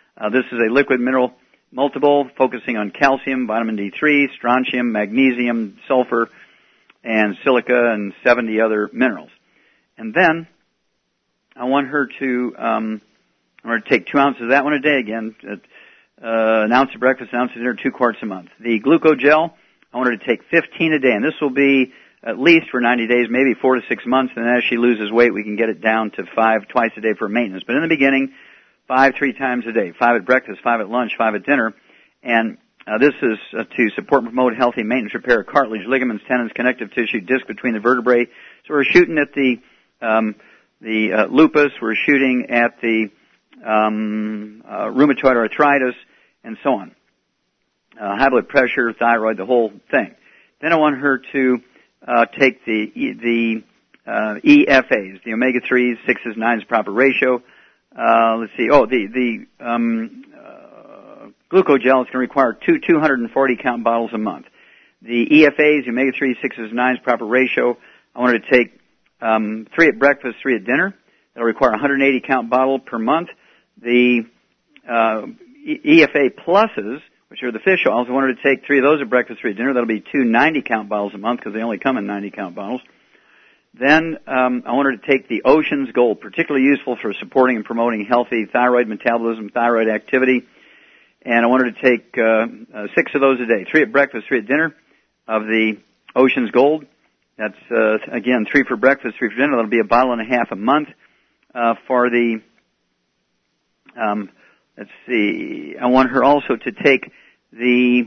This is a liquid mineral multiple focusing on calcium, vitamin D3, strontium, magnesium, sulfur, and silica, and 70 other minerals. And then I want her to take 2 ounces of that one a day again, an ounce of breakfast, an ounce of dinner, 2 quarts a month. The glucogel, I want her to take 15 a day, and this will be at least for 90 days, maybe 4 to 6 months, and then as she loses weight, we can get it down to 5 twice a day for maintenance. But in the beginning, 5 3 times a day, 5 at breakfast, 5 at lunch, 5 at dinner, and this is to support and promote healthy maintenance, repair of cartilage, ligaments, tendons, connective tissue, disc between the vertebrae. So we're shooting at the lupus, we're shooting at the rheumatoid arthritis, and so on. High blood pressure, thyroid, the whole thing. Then I want her to take the EFAs, the omega-3s, 6s, 9s proper ratio. Let's see. Oh, the glucogel is going to require 240 count bottles a month. The EFAs, the omega-3, 6s, 9s proper ratio, I want her to take 3 at breakfast, 3 at dinner. That'll require 180 count bottle per month. The EFA pluses, which are the fish oils, I want her to take 3 of those at breakfast, 3 at dinner. That'll be 2 90 count bottles a month because they only come in 90 count bottles. Then I want her to take the Ocean's Gold, particularly useful for supporting and promoting healthy thyroid metabolism, thyroid activity. And I want her to take 6 of those a day, 3 at breakfast, 3 at dinner of the Ocean's Gold. That's, again, 3 for breakfast, 3 for dinner. That'll be a bottle and a half a month. For the, let's see, I want her also to take the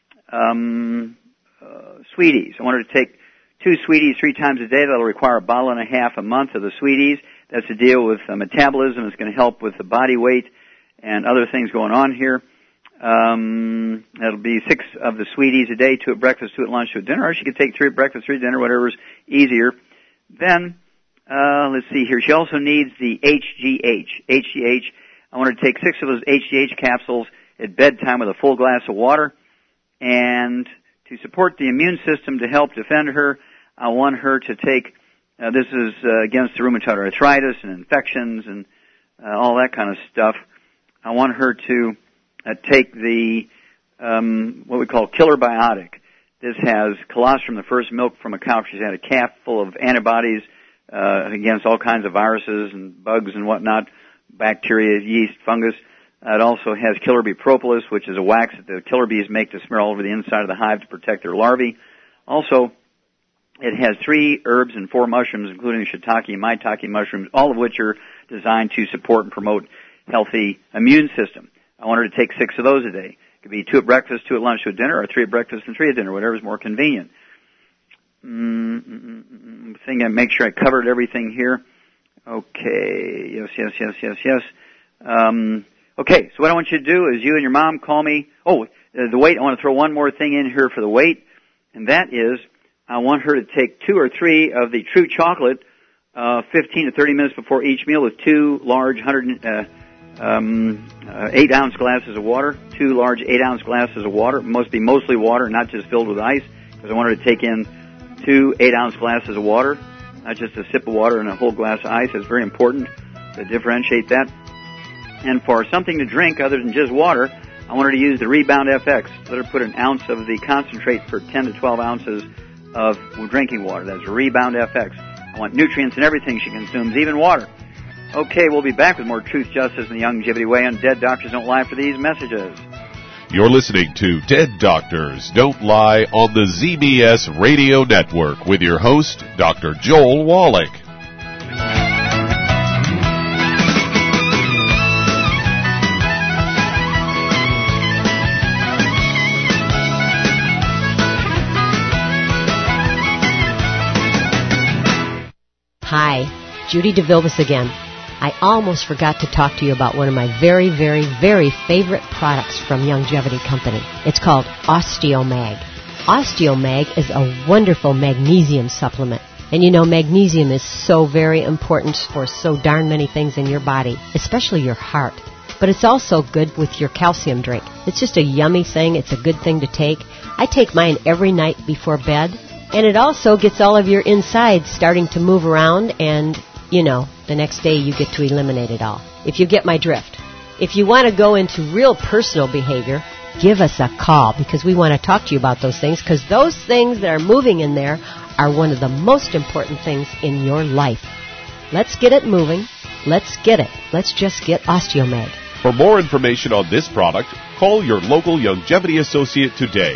Sweeties. I want her to take 2 Sweeties 3 times a day. That'll require a bottle and a half a month of the Sweeties. That's to deal with metabolism. It's going to help with the body weight and other things going on here. That'll be 6 of the Sweeties a day, 2 at breakfast, 2 at lunch, 2 at dinner. Or she could take 3 at breakfast, 3 at dinner, whatever's easier. Then, let's see here. She also needs the HGH. I want her to take 6 of those HGH capsules at bedtime with a full glass of water. And to support the immune system to help defend her, I want her to take, this is against the rheumatoid arthritis and infections and all that kind of stuff. I want her to take the, what we call killer biotic. This has colostrum, the first milk from a cow. She's had a calf full of antibodies against all kinds of viruses and bugs and whatnot, bacteria, yeast, fungus. It also has killer bee propolis, which is a wax that the killer bees make to smear all over the inside of the hive to protect their larvae. Also, it has 3 herbs and 4 mushrooms, including shiitake and maitake mushrooms, all of which are designed to support and promote healthy immune system. I want her to take 6 of those a day. It could be 2 at breakfast, 2 at lunch, 2 at dinner, or 3 at breakfast and 3 at dinner, whatever is more convenient. I make sure I covered everything here. Okay, yes. Okay, so what I want you to do is you and your mom call me. Oh, the weight, I want to throw one more thing in here for the weight, and that is I want her to take 2 or 3 of the True Chocolate 15 to 30 minutes before each meal with 2 large 8-ounce glasses of water, 2 large 8-ounce glasses of water. It must be mostly water, not just filled with ice, because I want her to take in 2 8-ounce glasses of water, not just a sip of water and a whole glass of ice. It's very important to differentiate that. And for something to drink other than just water, I want her to use the Rebound FX. Let her put an ounce of the concentrate for 10 to 12 ounces of drinking water. That's Rebound FX. I want nutrients in everything she consumes, even water. Okay, we'll be back with more Truth, Justice, and the Youngevity Way on Dead Doctors Don't Lie for these messages. You're listening to Dead Doctors Don't Lie on the ZBS Radio Network with your host, Dr. Joel Wallach. Hi, Judy DeVilbiss again. I almost forgot to talk to you about one of my very, very, very favorite products from Youngevity Company. It's called OsteoMag. OsteoMag is a wonderful magnesium supplement. And you know, magnesium is so very important for so darn many things in your body, especially your heart. But it's also good with your calcium drink. It's just a yummy thing. It's a good thing to take. I take mine every night before bed. And it also gets all of your insides starting to move around, and, you know, the next day you get to eliminate it all. If you get my drift. If you want to go into real personal behavior, give us a call because we want to talk to you about those things, because those things that are moving in there are one of the most important things in your life. Let's get it moving. Let's get it. Let's just get OsteoMed. For more information on this product, call your local Longevity associate today.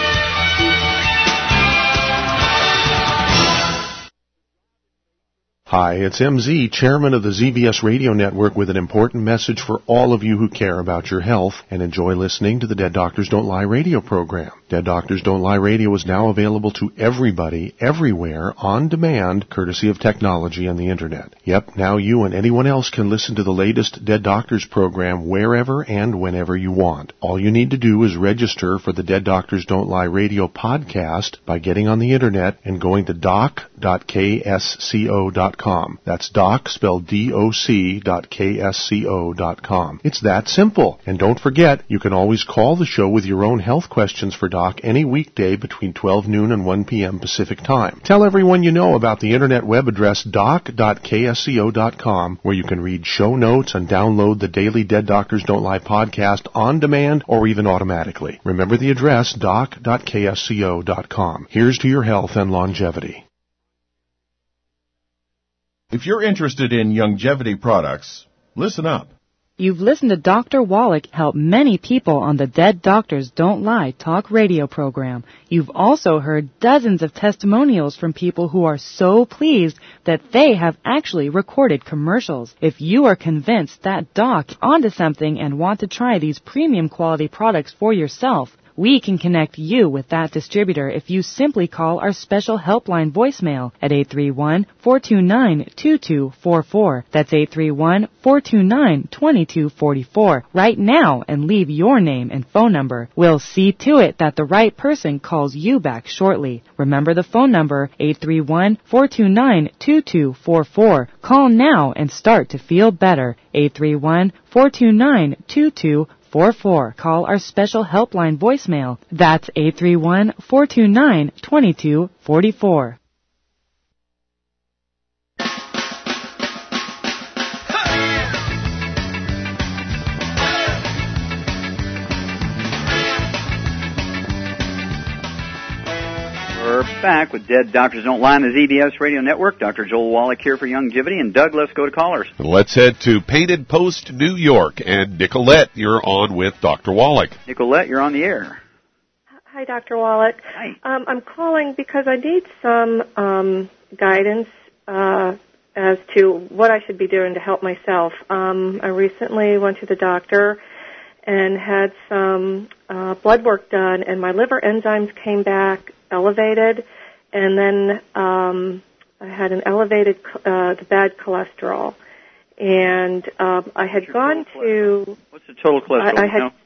Hi, it's MZ, chairman of the ZBS Radio Network, with an important message for all of you who care about your health and enjoy listening to the Dead Doctors Don't Lie radio program. Dead Doctors Don't Lie radio is now available to everybody, everywhere, on demand, courtesy of technology and the Internet. Yep, now you and anyone else can listen to the latest Dead Doctors program wherever and whenever you want. All you need to do is register for the Dead Doctors Don't Lie radio podcast by getting on the Internet and going to doc.ksco.com. That's doc, spelled doc.ksco.com. It's that simple. And don't forget, you can always call the show with your own health questions for Doc any weekday between 12 noon and 1 p.m. Pacific Time. Tell everyone you know about the internet web address doc.ksco.com, where you can read show notes and download the daily Dead Doctors Don't Lie podcast on demand or even automatically. Remember the address doc.ksco.com. Here's to your health and longevity. If you're interested in longevity products, listen up. You've listened to Dr. Wallach help many people on the Dead Doctors Don't Lie talk radio program. You've also heard dozens of testimonials from people who are so pleased that they have actually recorded commercials. If you are convinced that Doc is onto something and want to try these premium quality products for yourself, we can connect you with that distributor if you simply call our special helpline voicemail at 831-429-2244. That's 831-429-2244 right now, and leave your name and phone number. We'll see to it that the right person calls you back shortly. Remember the phone number, 831-429-2244. Call now and start to feel better. 831-429-2244. Call our special helpline voicemail. That's 831-429-2244. We're back with Dead Doctors Don't Lie on the ZBS Radio Network. Dr. Joel Wallach here for Longevity. And Doug, let's go to callers. Let's head to Painted Post, New York. And Nicolette, you're on with Dr. Wallach. Nicolette, you're on the air. Hi, Dr. Wallach. Hi. I'm calling because I need some guidance as to what I should be doing to help myself. I recently went to the doctor and had some blood work done, and my liver enzymes came back elevated, and then I had an elevated the bad cholesterol, and I had gone to. What's the total cholesterol? I had.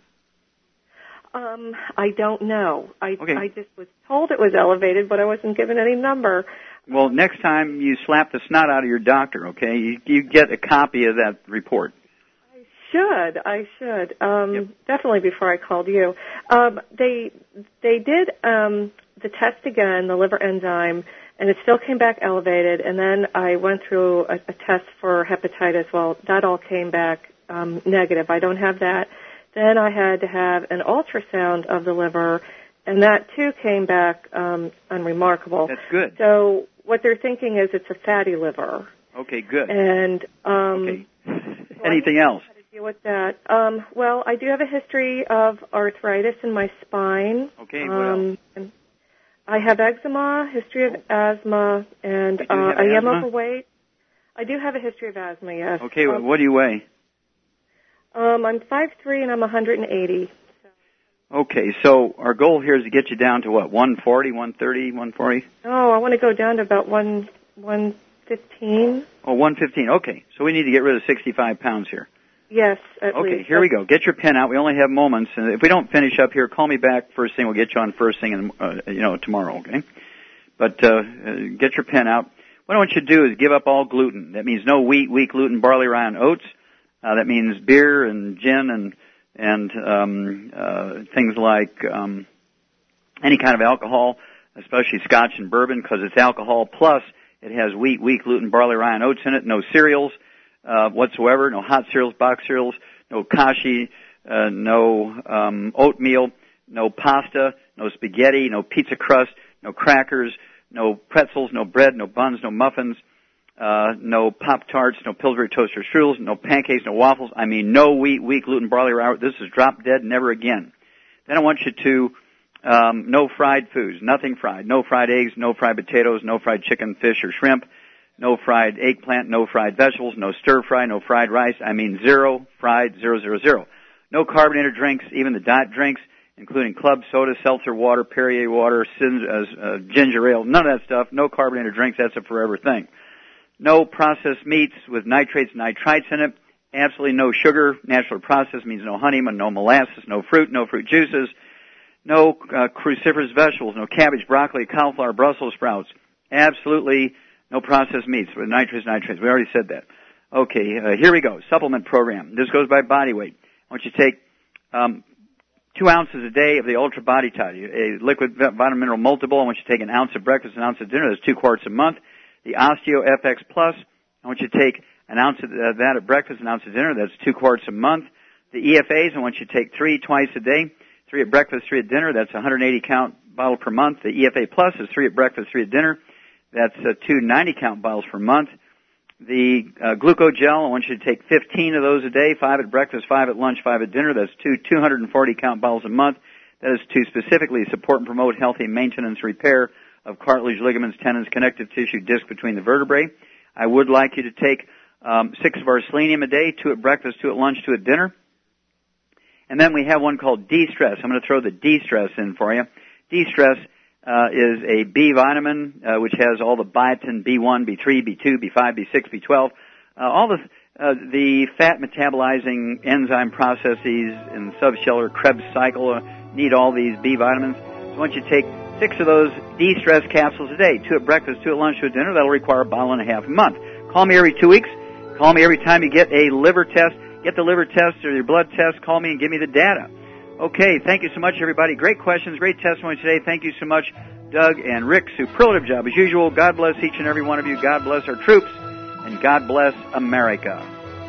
I don't know. I just was told it was elevated, but I wasn't given any number. Well, next time you slap the snot out of your doctor, okay? You get a copy of that report. I should. Definitely before I called you. They did the test again, the liver enzyme, and it still came back elevated. And then I went through a test for hepatitis. Well, that all came back negative. I don't have that. Then I had to have an ultrasound of the liver, and that too came back unremarkable. That's good. So what they're thinking is it's a fatty liver. Okay, good. And okay. Anything else? With that, well, I do have a history of arthritis in my spine. Okay, what else? I have eczema, history of asthma, and I am overweight. I do have a history of asthma, yes. Okay, what do you weigh? I'm 5'3", and I'm 180. Okay, so our goal here is to get you down to what, 140, 130, 140? Oh, I want to go down to about 115. Oh, 115, okay. So we need to get rid of 65 pounds here. Yes, at least. Okay, here we go. Get your pen out. We only have moments, and if we don't finish up here, call me back first thing. We'll get you on first thing, in, tomorrow. Okay, but get your pen out. What I want you to do is give up all gluten. That means no wheat, gluten, barley, rye, and oats. That means beer and gin and things like any kind of alcohol, especially Scotch and bourbon, because it's alcohol. Plus, it has wheat, gluten, barley, rye, and oats in it. No cereals. Whatsoever, no hot cereals, box cereals, no kashi, no oatmeal, no pasta, no spaghetti, no pizza crust, no crackers, no pretzels, no bread, no buns, no muffins, no Pop-Tarts, no Pillsbury toaster strudels, no pancakes, no waffles. I mean, no wheat, gluten, barley, rye. This is drop dead, never again. Then I want you to no fried foods, nothing fried. No fried eggs, no fried potatoes, no fried chicken, fish, or shrimp. No fried eggplant, no fried vegetables, no stir fry, no fried rice. I mean, zero fried, 000. No carbonated drinks, even the diet drinks, including club soda, seltzer water, Perrier water, ginger ale, none of that stuff. No carbonated drinks, that's a forever thing. No processed meats with nitrates and nitrites in it. Absolutely no sugar. Natural processed means no honey, no molasses, no fruit juices. No cruciferous vegetables, no cabbage, broccoli, cauliflower, Brussels sprouts. Absolutely no processed meats with nitrates. We already said that. Okay, here we go. Supplement program. This goes by body weight. I want you to take 2 ounces a day of the Ultra Body Tide, a liquid vitamin mineral multiple. I want you to take an ounce at breakfast, an ounce at dinner. That's 2 quarts a month. The Osteo FX Plus. I want you to take an ounce of that at breakfast, an ounce at dinner. That's 2 quarts a month. The EFAs. I want you to take 3 twice a day. 3 at breakfast, 3 at dinner. That's a 180 count bottle per month. The EFA Plus is 3 at breakfast, 3 at dinner. That's 2 90 count bottles per month. The Glucogel, I want you to take 15 of those a day, 5 at breakfast, 5 at lunch, 5 at dinner. That's 240 count bottles a month. That is to specifically support and promote healthy maintenance, repair of cartilage, ligaments, tendons, connective tissue, disc between the vertebrae. I would like you to take 6 of our selenium a day, 2 at breakfast, 2 at lunch, 2 at dinner. And then we have one called D-Stress. I'm going to throw the D-Stress in for you. D-Stress is a B vitamin, which has all the biotin, B1, B3, B2, B5, B6, B12, all the fat metabolizing enzyme processes in the subcellular Krebs cycle need all these B vitamins. So I want you to take 6 of those D-Stress capsules a day, 2 at breakfast, 2 at lunch, 2 at dinner. That'll require a bottle and a half a month. Call me every 2 weeks. Call me every time you get a liver test. Get the liver test or your blood test. Call me and give me the data. Okay, thank you so much, everybody. Great questions, great testimony today. Thank you so much, Doug and Rick. Superlative job as usual. God bless each and every one of you. God bless our troops, and God bless America.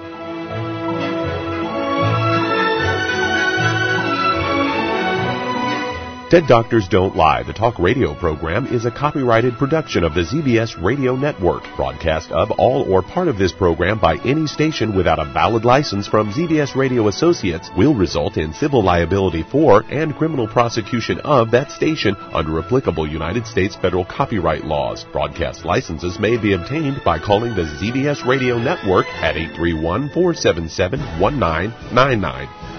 Dead Doctors Don't Lie, the talk radio program, is a copyrighted production of the ZBS Radio Network. Broadcast of all or part of this program by any station without a valid license from ZBS Radio Associates will result in civil liability for and criminal prosecution of that station under applicable United States federal copyright laws. Broadcast licenses may be obtained by calling the ZBS Radio Network at 831-477-1999.